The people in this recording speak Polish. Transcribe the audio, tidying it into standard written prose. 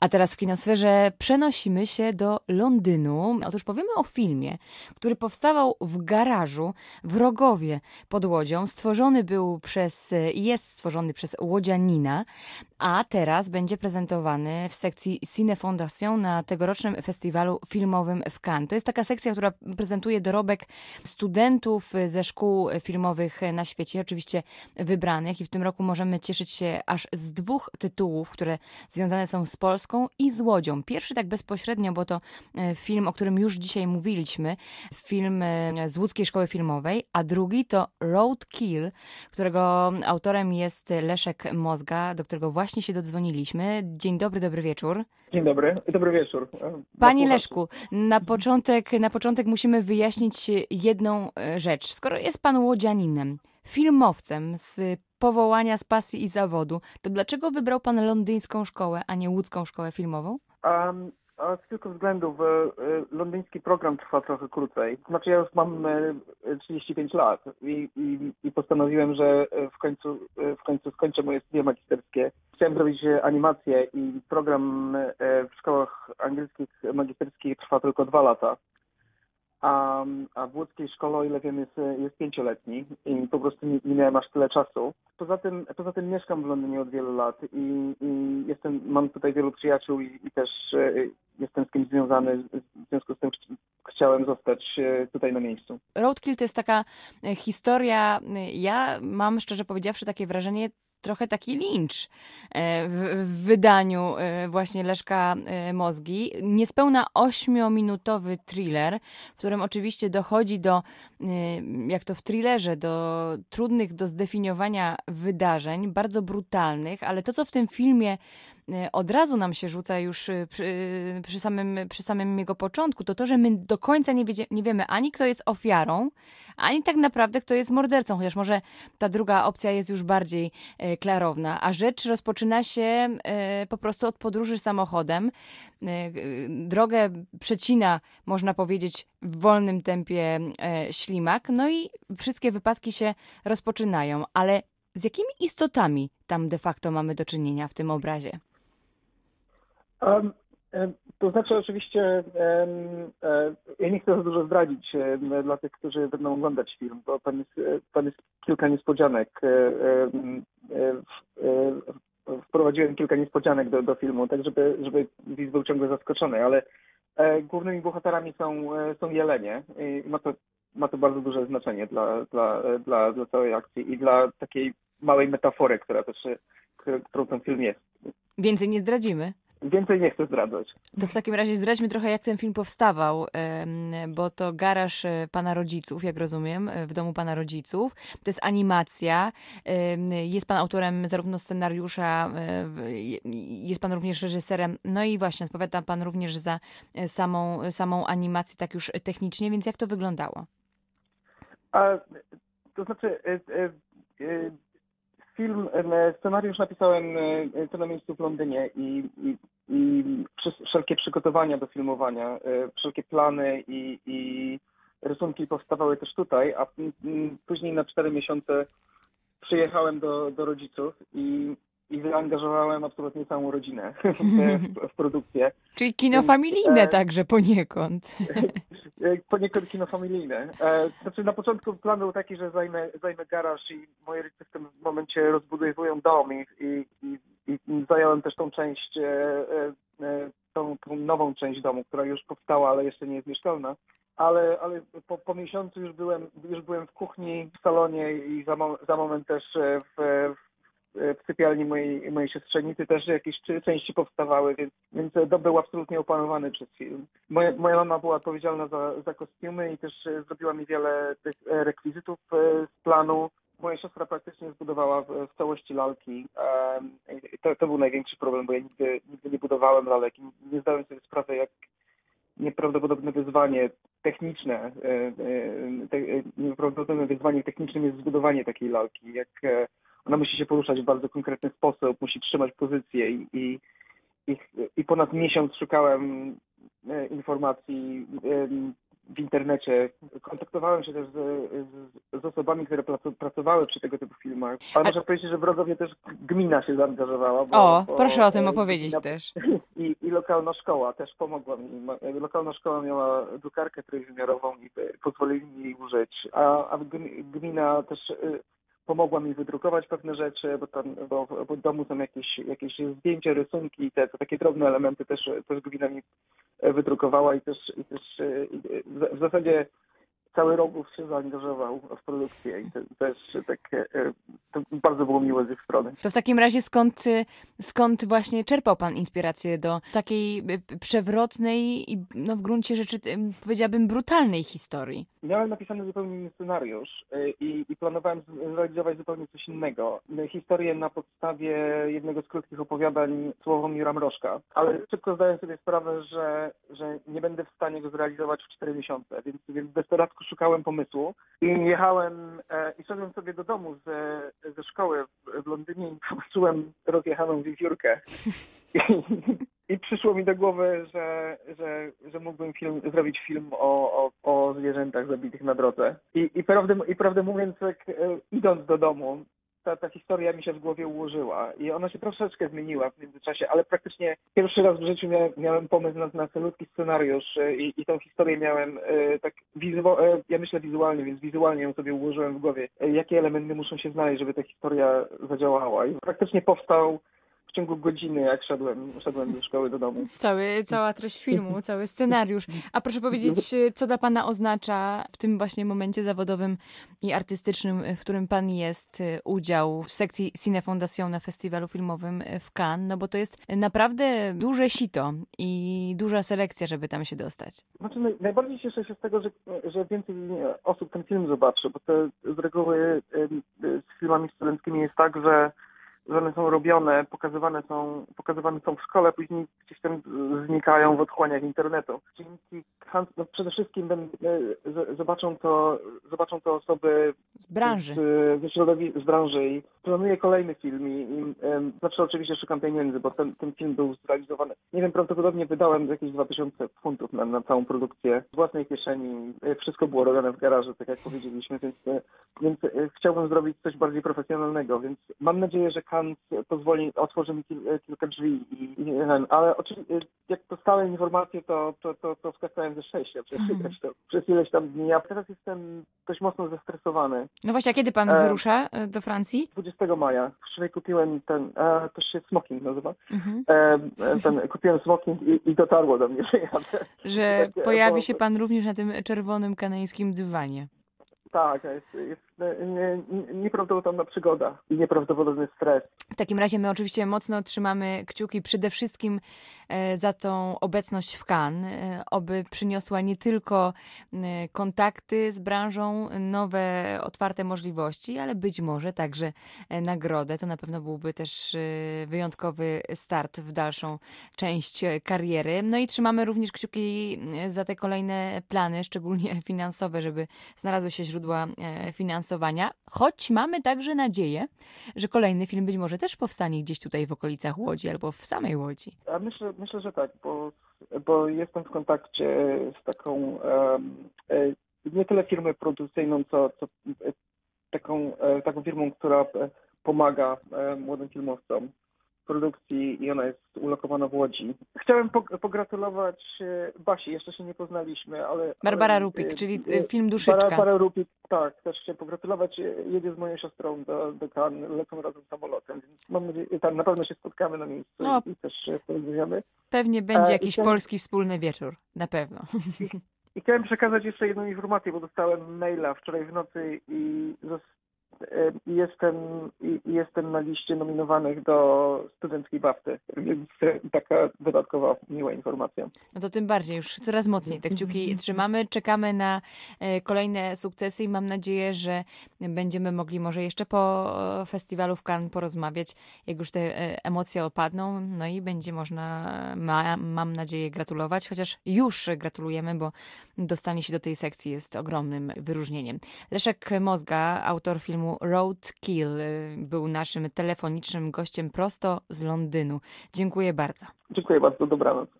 A teraz w kinosferze przenosimy się do Londynu. Otóż powiemy o filmie, który powstawał w garażu w Rogowie pod Łodzią. Jest stworzony przez łodzianina, a teraz będzie prezentowany w sekcji Cine Fondation na tegorocznym festiwalu filmowym w Cannes. To jest taka sekcja, która prezentuje dorobek studentów ze szkół filmowych na świecie, oczywiście wybranych, i w tym roku możemy cieszyć się aż z 2 tytułów, które związane są z Polską i z Łodzią. Pierwszy tak bezpośrednio, bo to film, o którym już dzisiaj mówiliśmy, film z Łódzkiej Szkoły Filmowej, a drugi to Roadkill, którego autorem jest Leszek Mozga, do którego właśnie się dodzwoniliśmy. Dzień dobry, dobry wieczór. Dzień dobry, dobry wieczór. Panie Leszku, na początek musimy wyjaśnić jedną rzecz. Skoro jest pan łodzianinem, filmowcem z powołania, z pasji i zawodu, to dlaczego wybrał pan londyńską szkołę, a nie łódzką szkołę filmową? Z kilku względów. Londyński program trwa trochę krócej. Znaczy ja już mam 35 lat i postanowiłem, że w końcu skończę moje studia magisterskie. Chciałem zrobić animację i program w szkołach angielskich magisterskich trwa tylko 2 lata. A w łódzkiej szkole, o ile wiem, jest 5-letni i po prostu nie miałem aż tyle czasu. Poza tym mieszkam w Londynie od wielu lat i mam tutaj wielu przyjaciół i też jestem z kimś związany, w związku z tym chciałem zostać tutaj na miejscu. Roadkill to jest taka historia, ja mam szczerze powiedziawszy takie wrażenie, trochę taki lincz w wydaniu właśnie Leszka Mozgi. Niespełna 8-minutowy thriller, w którym oczywiście dochodzi do, jak to w thrillerze, do trudnych do zdefiniowania wydarzeń, bardzo brutalnych, ale to, co w tym filmie od razu nam się rzuca już przy samym jego początku, to, że my do końca nie wiemy ani kto jest ofiarą, ani tak naprawdę kto jest mordercą, chociaż może ta druga opcja jest już bardziej klarowna, a rzecz rozpoczyna się po prostu od podróży samochodem. Drogę przecina, można powiedzieć, w wolnym tempie ślimak, no i wszystkie wypadki się rozpoczynają, ale z jakimi istotami tam de facto mamy do czynienia w tym obrazie? To znaczy oczywiście, ja nie chcę za dużo zdradzić dla tych, którzy będą oglądać film, bo tam jest kilka niespodzianek. Wprowadziłem kilka niespodzianek do filmu, tak żeby widz był ciągle zaskoczony, ale głównymi bohaterami są jelenie i ma to bardzo duże znaczenie dla całej akcji i dla takiej małej metafory, którą ten film jest. Więcej nie zdradzimy. Więcej nie chcę zdradzać. To w takim razie zdradźmy trochę, jak ten film powstawał, bo to garaż pana rodziców, jak rozumiem, w domu pana rodziców. To jest animacja. Jest pan autorem zarówno scenariusza, jest pan również reżyserem, no i właśnie odpowiada pan również za samą animację, tak już technicznie, więc jak to wyglądało? To znaczy... Scenariusz napisałem tu na miejscu w Londynie i wszelkie przygotowania do filmowania, wszelkie plany i rysunki powstawały też tutaj, a później na 4 miesiące przyjechałem do rodziców i zaangażowałem absolutnie całą rodzinę w produkcję. Czyli kino familijne także poniekąd. Poniekąd kino familijne. Znaczy na początku plan był taki, że zajmę garaż i moi rodzice w tym momencie rozbudowują dom i zająłem też tą część, tą nową część domu, która już powstała, ale jeszcze nie jest mieszkalna. Ale po miesiącu już byłem w kuchni, w salonie i za moment też w sypialni mojej siostrzenicy też jakieś części powstawały, więc dom był absolutnie opanowany przez film. Moja mama była odpowiedzialna za kostiumy i też zrobiła mi wiele tych rekwizytów z planu. Moja siostra praktycznie zbudowała w całości lalki. To był największy problem, bo ja nigdy nie budowałem lalek i nie zdałem sobie sprawy, jak nieprawdopodobne wyzwanie techniczne, nieprawdopodobne wyzwanie technicznym jest zbudowanie takiej lalki. Jak ona musi się poruszać w bardzo konkretny sposób, musi trzymać pozycję i ponad miesiąc szukałem informacji, w internecie. Kontaktowałem się też z osobami, które pracowały przy tego typu filmach. Ale muszę powiedzieć, że w Rogowie też gmina się zaangażowała. Proszę o tym opowiedzieć gmina, też. I lokalna szkoła też pomogła mi. Lokalna szkoła miała drukarkę trójwymiarową i pozwolili mi jej użyć. A gmina też pomogła mi wydrukować pewne rzeczy, bo w domu są jakieś zdjęcia, rysunki i te takie drobne elementy też gmina mi wydrukowała i w zasadzie cały Rogów się zaangażował w produkcję i to też to bardzo było miłe z ich strony. To w takim razie skąd właśnie czerpał pan inspirację do takiej przewrotnej i w gruncie rzeczy powiedziałabym brutalnej historii? Miałem napisany zupełnie inny scenariusz i planowałem zrealizować zupełnie coś innego. Historię na podstawie jednego z krótkich opowiadań Sławomira Mrożka, ale szybko zdałem sobie sprawę, że nie będę w stanie go zrealizować w 4 miesiące, więc desperatku szukałem pomysłu i szedłem sobie do domu ze szkoły w Londynie i zobaczyłem rozjechaną wiewiórkę. I przyszło mi do głowy, że mógłbym zrobić film o zwierzętach zabitych na drodze. I prawdę mówiąc, idąc do domu, ta historia mi się w głowie ułożyła i ona się troszeczkę zmieniła w międzyczasie, ale praktycznie pierwszy raz w życiu miałem pomysł na celutki scenariusz i tą historię miałem tak ja myślę wizualnie, więc wizualnie ją sobie ułożyłem w głowie, jakie elementy muszą się znaleźć, żeby ta historia zadziałała. I praktycznie powstał w ciągu godziny, jak szedłem ze szkoły do domu. Cała treść filmu, cały scenariusz. A proszę powiedzieć, co dla pana oznacza w tym właśnie momencie zawodowym i artystycznym, w którym pan jest, udział w sekcji Cine Fondation na festiwalu filmowym w Cannes, no bo to jest naprawdę duże sito i duża selekcja, żeby tam się dostać. Znaczy, najbardziej cieszę się z tego, że więcej osób ten film zobaczy, bo z reguły z filmami studenckimi jest tak, że one są robione, pokazywane są w szkole, później gdzieś tam znikają w otchłaniach internetu. Dzięki przede wszystkim zobaczą to osoby z branży. Z branży i planuję kolejny film i zawsze oczywiście szukam pieniędzy, bo ten film był zrealizowany. Nie wiem, prawdopodobnie wydałem jakieś 2000 funtów na całą produkcję z własnej kieszeni. Wszystko było robione w garażu, tak jak powiedzieliśmy, więc chciałbym zrobić coś bardziej profesjonalnego, więc mam nadzieję, że Cannes otworzy mi kilka drzwi, ale oczywiście jak dostałem informację, to wskakałem ze szczęścia przez ileś tam dni, a teraz jestem dość mocno zestresowany. No właśnie, a kiedy pan wyrusza do Francji? 20 maja. Wczoraj kupiłem to się smoking nazywa. Kupiłem smoking i dotarło do mnie, że jadę. Że pojawi się pan również na tym czerwonym kanańskim dywanie. Tak, jest nieprawdopodobna przygoda i nieprawdopodobny stres. W takim razie my oczywiście mocno trzymamy kciuki przede wszystkim za tą obecność w Cannes, oby przyniosła nie tylko kontakty z branżą, nowe, otwarte możliwości, ale być może także nagrodę. To na pewno byłby też wyjątkowy start w dalszą część kariery. No i trzymamy również kciuki za te kolejne plany, szczególnie finansowe, żeby znalazły się źródła finansowania, choć mamy także nadzieję, że kolejny film być może też powstanie gdzieś tutaj w okolicach Łodzi albo w samej Łodzi. A myślę, że tak, bo jestem w kontakcie z taką nie tyle firmą produkcyjną, co taką firmą, która pomaga młodym filmowcom w produkcji i ona jest ulokowana w Łodzi. Chciałem pogratulować Basi, jeszcze się nie poznaliśmy, ale... Barbara Rupik, czyli film Duszyczka. Barbara Rupik, tak, też chciałem pogratulować. Jedzie z moją siostrą do Cannes, lecą razem samolotem, więc mam nadzieję, na pewno się spotkamy na miejscu i też porozmawiamy. Pewnie będzie jakiś polski wspólny wieczór, na pewno. I chciałem przekazać jeszcze jedną informację, bo dostałem maila wczoraj w nocy i jestem na liście nominowanych do studenckiej BAFTY, więc taka dodatkowa miła informacja. No to tym bardziej, już coraz mocniej te kciuki trzymamy, czekamy na kolejne sukcesy i mam nadzieję, że będziemy mogli może jeszcze po festiwalu w Cannes porozmawiać, jak już te emocje opadną, no i będzie można, mam nadzieję, gratulować, chociaż już gratulujemy, bo dostanie się do tej sekcji jest ogromnym wyróżnieniem. Leszek Mozga, autor filmu Roadkill, był naszym telefonicznym gościem prosto z Londynu. Dziękuję bardzo. Dziękuję bardzo, dobranoc.